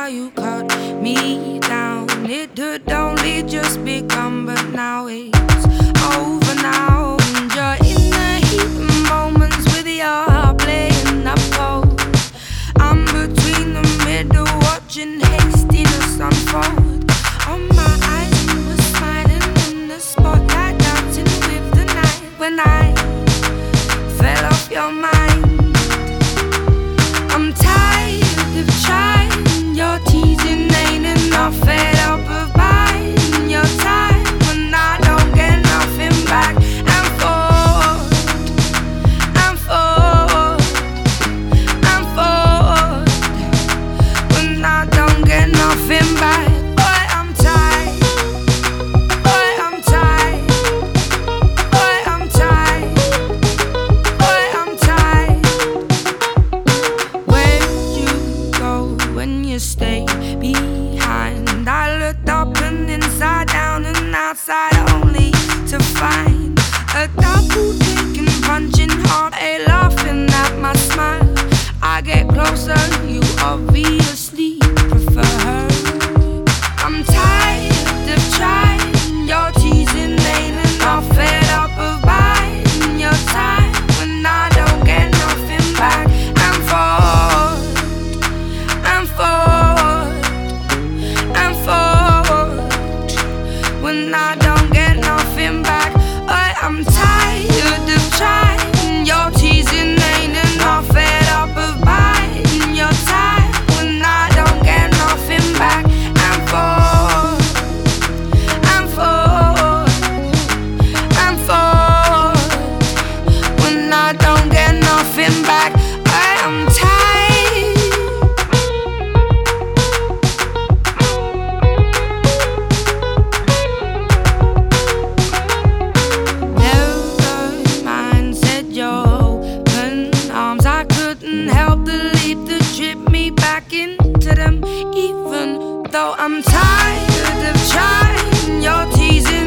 how you cut me down. It had only just begun, but now it's over now. And you're in the heat of moments with your heart playing up cold. I'm between the middle, watching hastiness unfold. On my eyes, you were smiling in the spotlight, dancing with the night. When I fell off your mind, I'm tired of trying. Your teasing ain't enough. Fed up of buying your time when I don't get nothing back. And forward, and forward, and forward, when I don't get nothing back. Boy, I'm tired. Boy, I'm tired. Boy, I'm tired. Boy, I'm tired. Where'd you go when you stay behind? I looked up and inside, down and outside, only to find a double taking, punching hard, a laughing at my smile. I get closer, you obviously prefer her. I'm tired of trying, your teasing ain't enough. Fed up of buying your time when I don't get nothing back. And forward, and forward, and forward, when I don't get nothing back. I'm tired of trying, your teasing ain't enough. Fed up of buying your time when I don't get nothing back. And forward, and forward, and forward, when I don't get nothing back. I'm tired. Never mind, said your open arms. I couldn't help the leap that tripped me back into them. Even though I'm tired of trying, your teasing